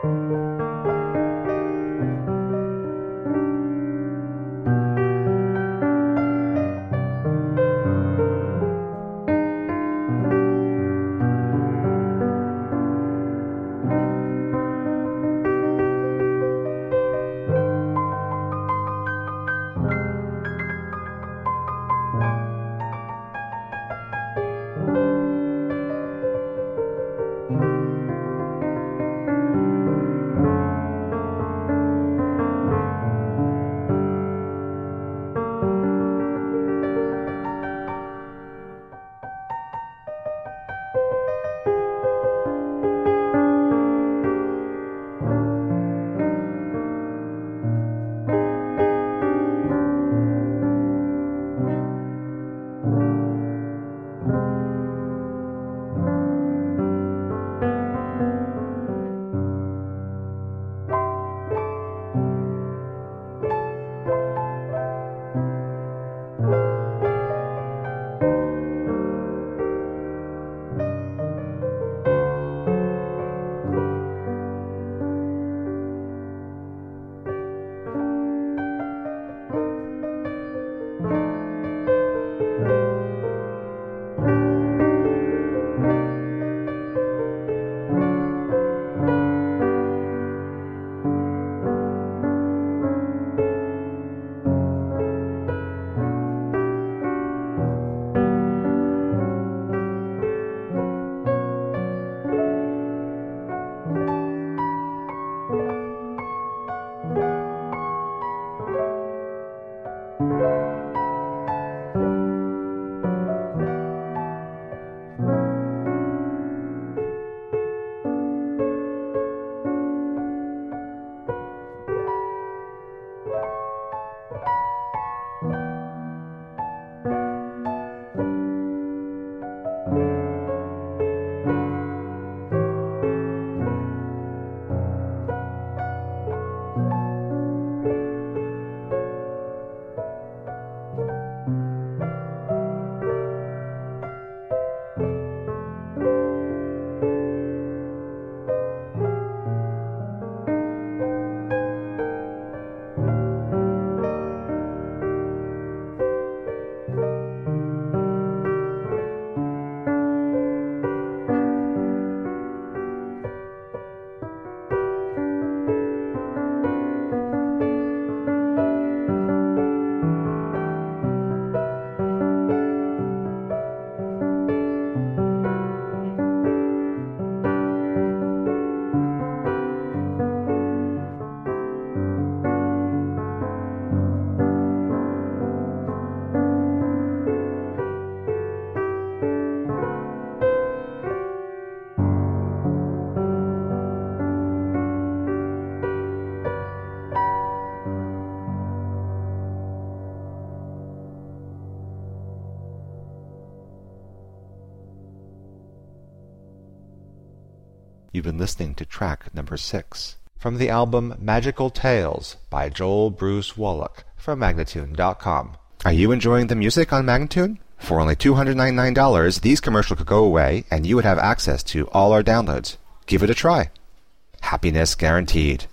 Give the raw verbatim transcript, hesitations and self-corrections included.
You've been listening to track number six from the album Magical Tales by Joel Bruce Wallach from Magnatune dot com. Are you enjoying the music on Magnatune? For only two hundred ninety-nine dollars, these commercials could go away and you would have access to all our downloads. Give it a try. Happiness guaranteed.